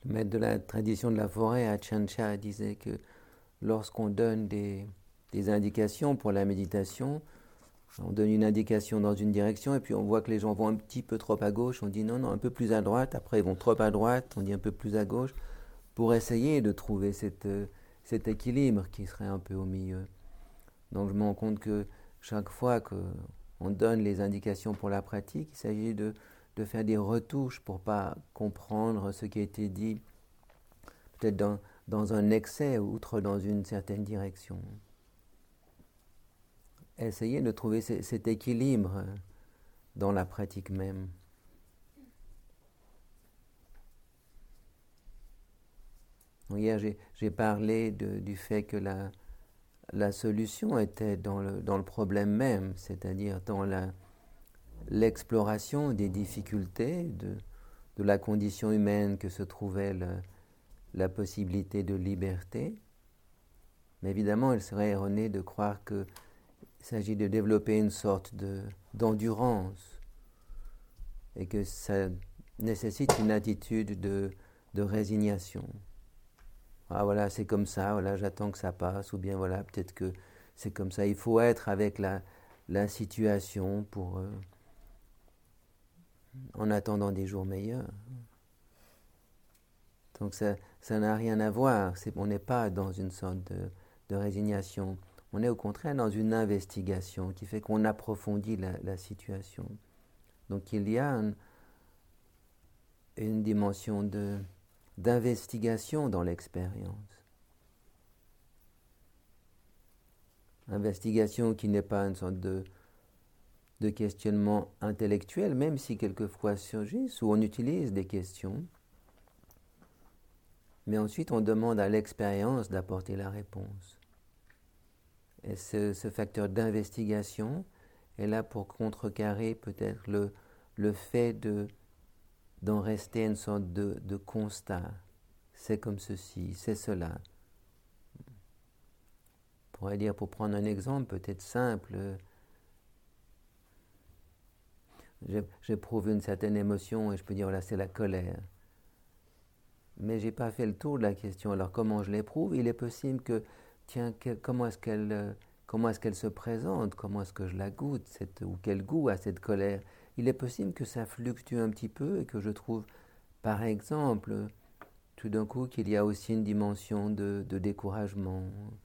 Le maître de la tradition de la forêt, Ajahn Chah, disait que lorsqu'on donne des indications pour la méditation, on donne une indication dans une direction et puis on voit que les gens vont un petit peu trop à gauche, on dit non, non, un peu plus à droite, après ils vont trop à droite, on dit un peu plus à gauche, pour essayer de trouver cet équilibre qui serait un peu au milieu. Donc je me rends compte que chaque fois qu'on donne les indications pour la pratique, il s'agit de faire des retouches pour ne pas comprendre ce qui a été dit, peut-être dans un excès, outre dans une certaine direction. Essayer de trouver cet équilibre dans la pratique même. Donc hier, j'ai parlé du fait que la solution était dans le problème même, c'est-à-dire dans l'exploration des difficultés de la condition humaine que se trouvait la possibilité de liberté. Mais évidemment, il serait erroné de croire qu'il s'agit de développer une sorte d'endurance et que ça nécessite une attitude de résignation. Ah voilà, c'est comme ça, voilà, j'attends que ça passe, ou bien voilà, peut-être que c'est comme ça. Il faut être avec la situation en attendant des jours meilleurs. Donc ça n'a rien à voir, on n'est pas dans une sorte de résignation, on est au contraire dans une investigation qui fait qu'on approfondit la situation. Donc il y a une dimension d'investigation dans l'expérience. Investigation qui n'est pas une sorte de questionnement intellectuel, même si quelquefois surgissent, où on utilise des questions, mais ensuite on demande à l'expérience d'apporter la réponse. Et ce facteur d'investigation est là pour contrecarrer peut-être le fait d'en rester une sorte de constat. C'est comme ceci, c'est cela. On pourrait dire, pour prendre un exemple peut-être simple, j'éprouve une certaine émotion et je peux dire, voilà, c'est la colère. Mais je n'ai pas fait le tour de la question. Alors comment je l'éprouve? Il est possible que, tiens, comment est-ce qu'elle se présente? Comment est-ce que je la goûte? Ou quel goût a cette colère? Il est possible que ça fluctue un petit peu et que je trouve, par exemple, tout d'un coup qu'il y a aussi une dimension de découragement.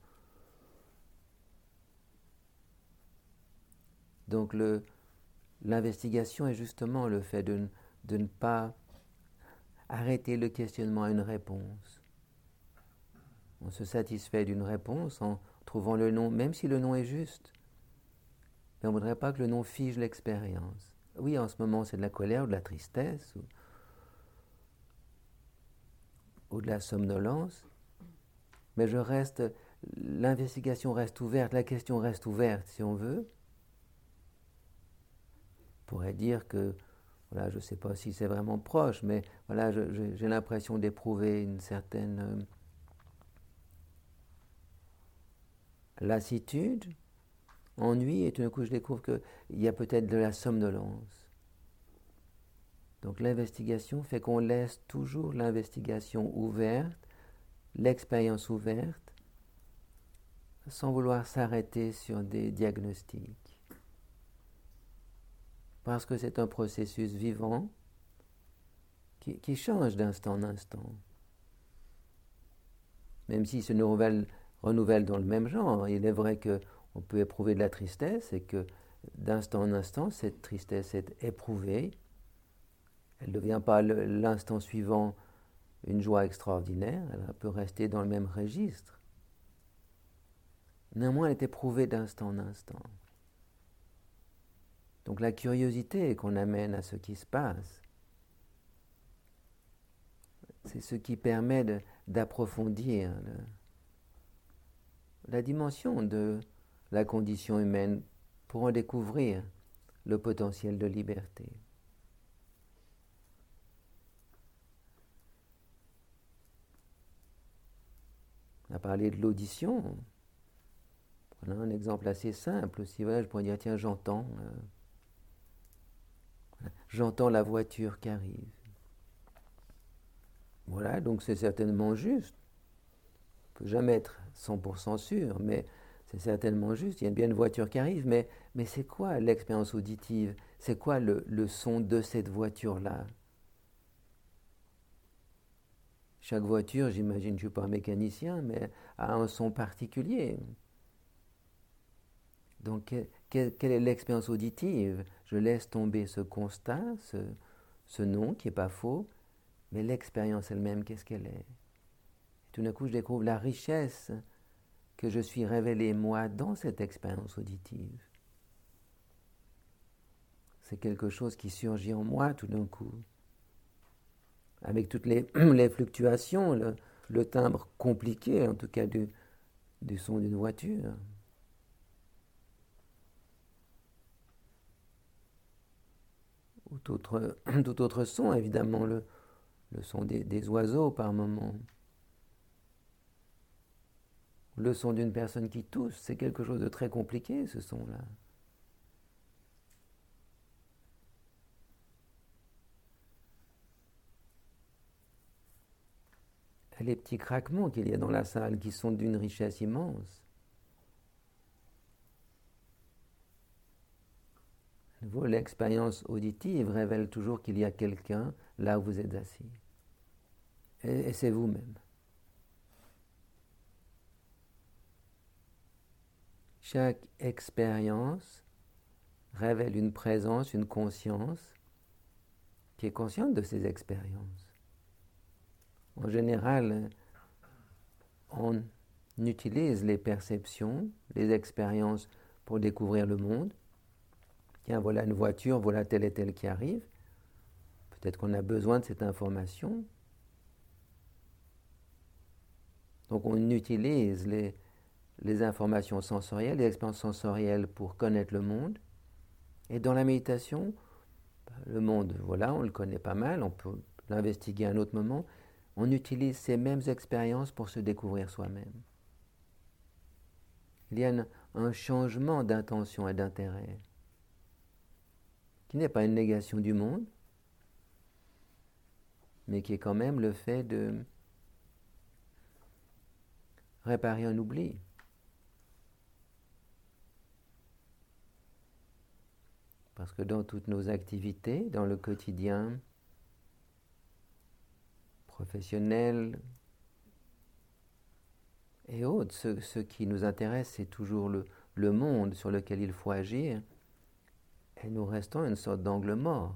Donc l'investigation est justement le fait de ne pas arrêter le questionnement à une réponse. On se satisfait d'une réponse en trouvant le nom, même si le nom est juste. Mais on ne voudrait pas que le nom fige l'expérience. Oui, en ce moment, c'est de la colère ou de la tristesse ou de la somnolence, mais l'investigation reste ouverte, la question reste ouverte, si on veut. On pourrait dire que, voilà, je ne sais pas si c'est vraiment proche, mais voilà, j'ai l'impression d'éprouver une certaine lassitude, ennui, et tout d'un coup je découvre qu'il y a peut-être de la somnolence. Donc l'investigation fait qu'on laisse toujours l'investigation ouverte, l'expérience ouverte, sans vouloir s'arrêter sur des diagnostics. Parce que c'est un processus vivant qui change d'instant en instant. Même s'il se renouvelle dans le même genre, il est vrai qu'on peut éprouver de la tristesse et que d'instant en instant, cette tristesse est éprouvée. Elle ne devient pas l'instant suivant une joie extraordinaire, elle peut rester dans le même registre. Néanmoins, elle est éprouvée d'instant en instant. Donc la curiosité qu'on amène à ce qui se passe, c'est ce qui permet d'approfondir la dimension de la condition humaine pour en découvrir le potentiel de liberté. On a parlé de l'audition. Voilà un exemple assez simple aussi. Voilà, je pourrais dire, tiens, j'entends la voiture qui arrive. Voilà, donc c'est certainement juste. On ne peut jamais être 100% sûr, mais c'est certainement juste. Il y a bien une voiture qui arrive, mais c'est quoi l'expérience auditive? C'est quoi le son de cette voiture-là? Chaque voiture, j'imagine, je ne suis pas un mécanicien, mais a un son particulier. Donc, quelle est l'expérience auditive? Je laisse tomber ce constat, ce nom qui n'est pas faux, mais l'expérience elle-même, qu'est-ce qu'elle est? Tout d'un coup, je découvre la richesse que je suis révélé moi dans cette expérience auditive. C'est quelque chose qui surgit en moi tout d'un coup, avec toutes les, les fluctuations, le timbre compliqué, en tout cas du son d'une voiture. Ou tout autre son, évidemment, le son des oiseaux par moment. Le son d'une personne qui tousse, c'est quelque chose de très compliqué, ce son-là. Et les petits craquements qu'il y a dans la salle qui sont d'une richesse immense. L'expérience auditive révèle toujours qu'il y a quelqu'un là où vous êtes assis. Et c'est vous-même. Chaque expérience révèle une présence, une conscience qui est consciente de ces expériences. En général, on utilise les perceptions, les expériences pour découvrir le monde. Tiens, voilà une voiture, voilà telle et telle qui arrive. Peut-être qu'on a besoin de cette information. Donc on utilise les informations sensorielles, les expériences sensorielles pour connaître le monde. Et dans la méditation, le monde, voilà, on le connaît pas mal, on peut l'investiguer à un autre moment. On utilise ces mêmes expériences pour se découvrir soi-même. Il y a un changement d'intention et d'intérêt qui n'est pas une négation du monde, mais qui est quand même le fait de réparer un oubli. Parce que dans toutes nos activités, dans le quotidien, professionnel et autres, ce qui nous intéresse, c'est toujours le monde sur lequel il faut agir, et nous restons une sorte d'angle mort.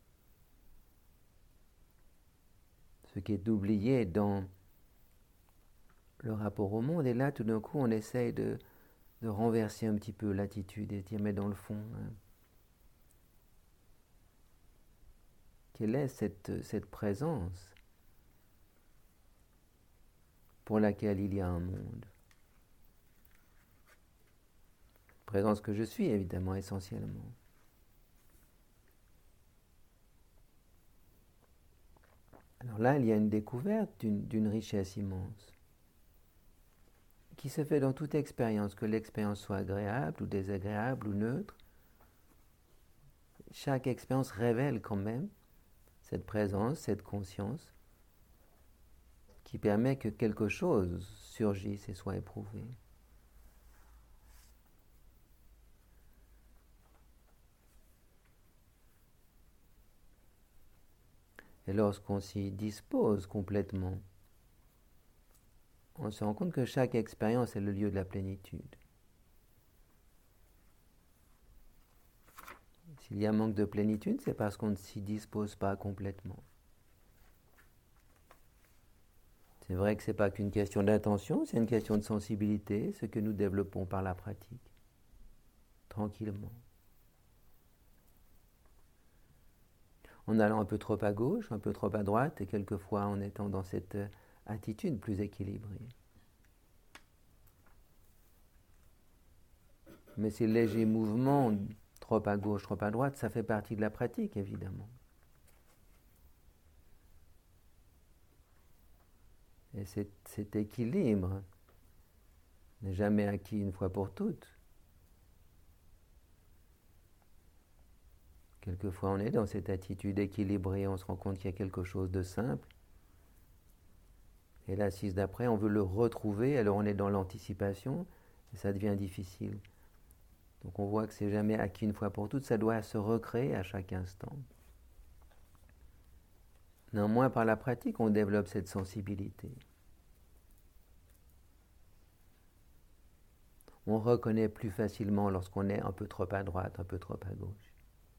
Ce qui est oublié dans le rapport au monde, et là, tout d'un coup, on essaye de renverser un petit peu l'attitude et de dire, mais dans le fond, quelle est cette présence pour laquelle il y a un monde? Présence que je suis, évidemment, essentiellement. Alors là, il y a une découverte d'une richesse immense qui se fait dans toute expérience, que l'expérience soit agréable ou désagréable ou neutre. Chaque expérience révèle quand même cette présence, cette conscience qui permet que quelque chose surgisse et soit éprouvé. Et lorsqu'on s'y dispose complètement, on se rend compte que chaque expérience est le lieu de la plénitude. S'il y a un manque de plénitude, c'est parce qu'on ne s'y dispose pas complètement. C'est vrai que ce n'est pas qu'une question d'intention, c'est une question de sensibilité, ce que nous développons par la pratique, tranquillement. En allant un peu trop à gauche, un peu trop à droite, et quelquefois en étant dans cette attitude plus équilibrée. Mais ces légers mouvements, trop à gauche, trop à droite, ça fait partie de la pratique, évidemment. Et cet équilibre n'est jamais acquis une fois pour toutes. Quelquefois on est dans cette attitude équilibrée, on se rend compte qu'il y a quelque chose de simple, Et l'assise d'après, on veut le retrouver, alors on est dans l'anticipation, et ça devient difficile. Donc on voit que c'est jamais acquis une fois pour toutes, ça doit se recréer à chaque instant. Néanmoins, par la pratique, on développe cette sensibilité. On reconnaît plus facilement lorsqu'on est un peu trop à droite, un peu trop à gauche.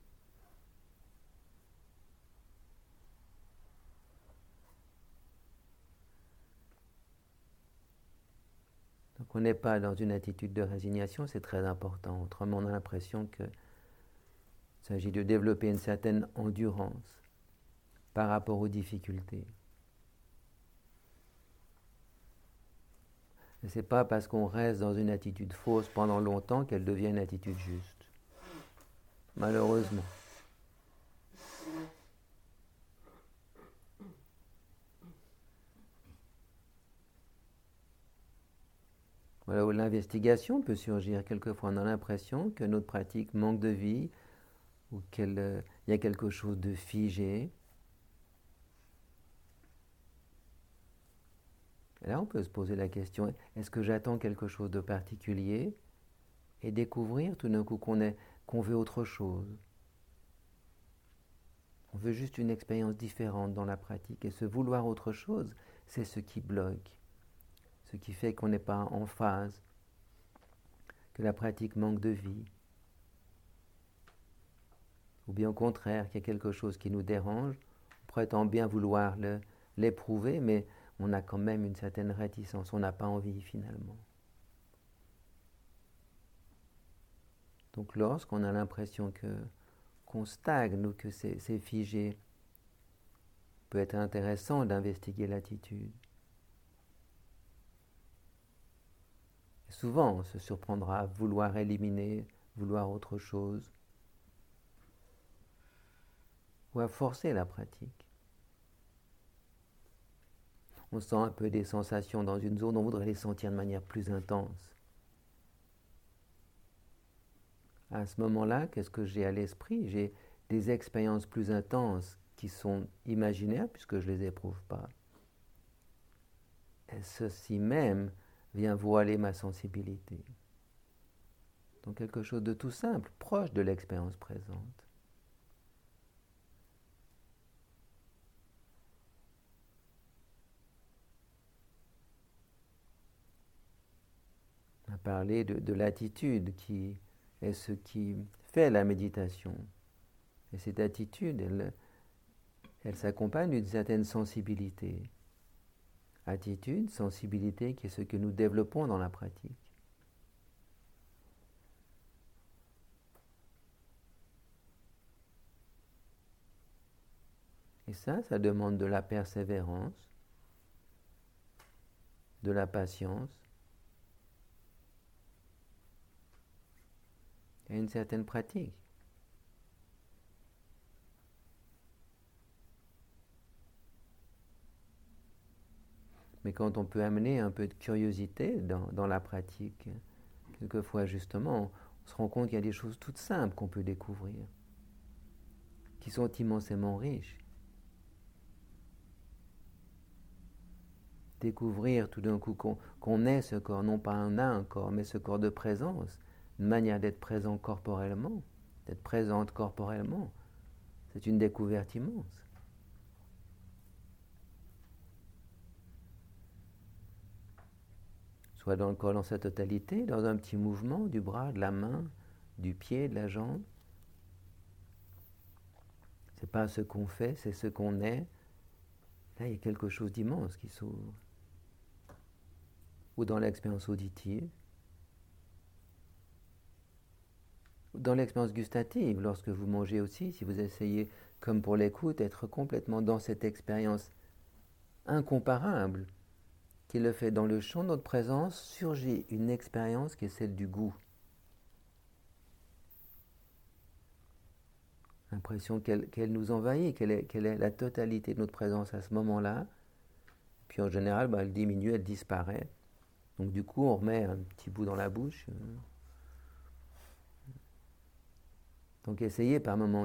Donc on n'est pas dans une attitude de résignation, c'est très important. Autrement, on a l'impression qu'il s'agit de développer une certaine endurance par rapport aux difficultés. Et ce n'est pas parce qu'on reste dans une attitude fausse pendant longtemps qu'elle devient une attitude juste. Malheureusement. Voilà où l'investigation peut surgir. Quelquefois, on a l'impression que notre pratique manque de vie ou qu'il y a quelque chose de figé. Et là, on peut se poser la question, est-ce que j'attends quelque chose de particulier et découvrir tout d'un coup qu'on veut autre chose. On veut juste une expérience différente dans la pratique. Et ce vouloir autre chose, c'est ce qui bloque. Ce qui fait qu'on n'est pas en phase, que la pratique manque de vie. Ou bien au contraire, qu'il y a quelque chose qui nous dérange. On prétend bien vouloir l'éprouver, mais on a quand même une certaine réticence. On n'a pas envie finalement. Donc lorsqu'on a l'impression qu'on stagne ou que c'est figé, peut être intéressant d'investiguer l'attitude. Et souvent, on se surprendra à vouloir éliminer, vouloir autre chose, ou à forcer la pratique. On sent un peu des sensations dans une zone, on voudrait les sentir de manière plus intense. À ce moment-là, qu'est-ce que j'ai à l'esprit? J'ai des expériences plus intenses qui sont imaginaires puisque je ne les éprouve pas. Et ceci même vient voiler ma sensibilité. Donc quelque chose de tout simple, proche de l'expérience présente. On a parlé de l'attitude qui est ce qui fait la méditation. Et cette attitude, elle s'accompagne d'une certaine sensibilité. Attitude, sensibilité, qui est ce que nous développons dans la pratique. Et ça demande de la persévérance, de la patience et une certaine pratique. Mais quand on peut amener un peu de curiosité dans la pratique, quelquefois justement, on se rend compte qu'il y a des choses toutes simples qu'on peut découvrir, qui sont immensément riches. Découvrir tout d'un coup qu'on est ce corps, non pas un corps, mais ce corps de présence, une manière d'être présent corporellement, d'être présente corporellement, c'est une découverte immense. Soit dans le corps dans sa totalité, dans un petit mouvement du bras, de la main, du pied, de la jambe. C'est pas ce qu'on fait, c'est ce qu'on est. Là, il y a quelque chose d'immense qui s'ouvre. Ou dans l'expérience auditive, ou dans l'expérience gustative, lorsque vous mangez aussi, si vous essayez, comme pour l'écoute, d'être complètement dans cette expérience incomparable, qui le fait dans le champ de notre présence, surgit une expérience qui est celle du goût. L'impression qu'elle nous envahit, qu'elle est la totalité de notre présence à ce moment-là. Puis en général, elle diminue, elle disparaît. Donc du coup, on remet un petit bout dans la bouche. Donc essayez par moment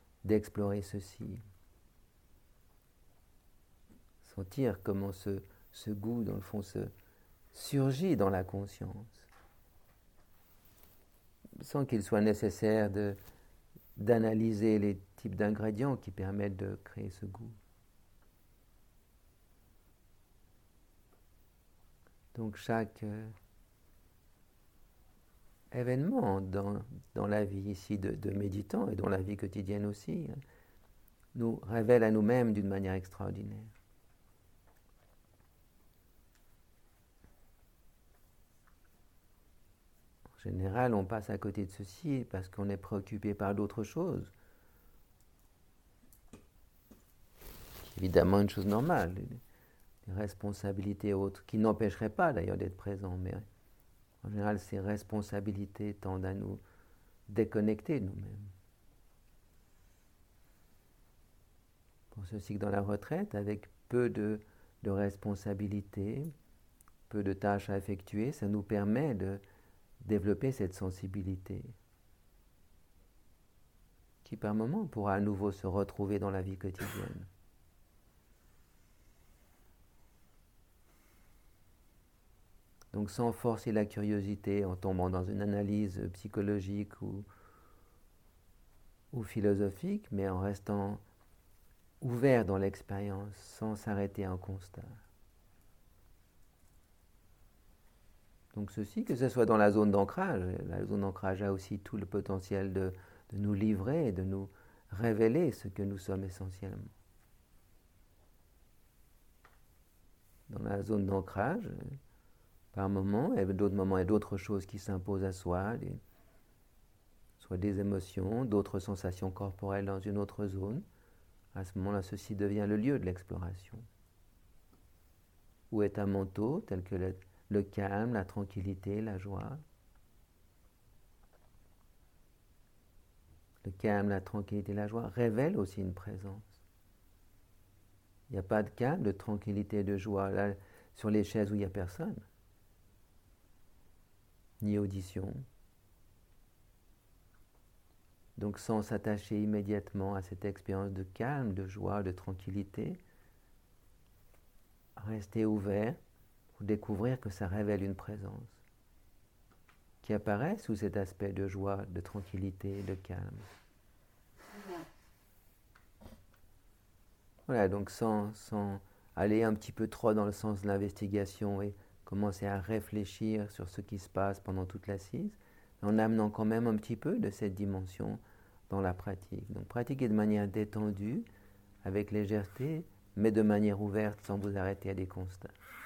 d'explorer ceci. Sentir comment ce ce goût, dans le fond, surgit dans la conscience, sans qu'il soit nécessaire d'analyser les types d'ingrédients qui permettent de créer ce goût. Donc chaque événement dans la vie ici de méditant et dans la vie quotidienne aussi, nous révèle à nous-mêmes d'une manière extraordinaire. En général, on passe à côté de ceci parce qu'on est préoccupé par d'autres choses. Évidemment, une chose normale, des responsabilités autres, qui n'empêcheraient pas d'ailleurs d'être présents, mais en général, ces responsabilités tendent à nous déconnecter de nous-mêmes. Pour ceci que dans la retraite, avec peu de responsabilités, peu de tâches à effectuer, ça nous permet de développer cette sensibilité qui par moments pourra à nouveau se retrouver dans la vie quotidienne. Donc sans forcer la curiosité en tombant dans une analyse psychologique ou philosophique, mais en restant ouvert dans l'expérience, sans s'arrêter à un constat. Donc ceci, que ce soit dans la zone d'ancrage a aussi tout le potentiel de nous livrer et de nous révéler ce que nous sommes essentiellement. Dans la zone d'ancrage, par moment, et d'autres moments, il y a d'autres choses qui s'imposent à soi, soit des émotions, d'autres sensations corporelles dans une autre zone. À ce moment-là, ceci devient le lieu de l'exploration. Ou états mentaux tels que le calme, la tranquillité, la joie. Le calme, la tranquillité, la joie révèlent aussi une présence. Il n'y a pas de calme, de tranquillité, de joie là, sur les chaises où il n'y a personne. Ni audition. Donc sans s'attacher immédiatement à cette expérience de calme, de joie, de tranquillité, rester ouvert pour découvrir que ça révèle une présence qui apparaît sous cet aspect de joie, de tranquillité, de calme. Voilà, donc sans aller un petit peu trop dans le sens de l'investigation et commencer à réfléchir sur ce qui se passe pendant toute l'assise, en amenant quand même un petit peu de cette dimension dans la pratique. Donc pratiquer de manière détendue, avec légèreté, mais de manière ouverte, sans vous arrêter à des constats.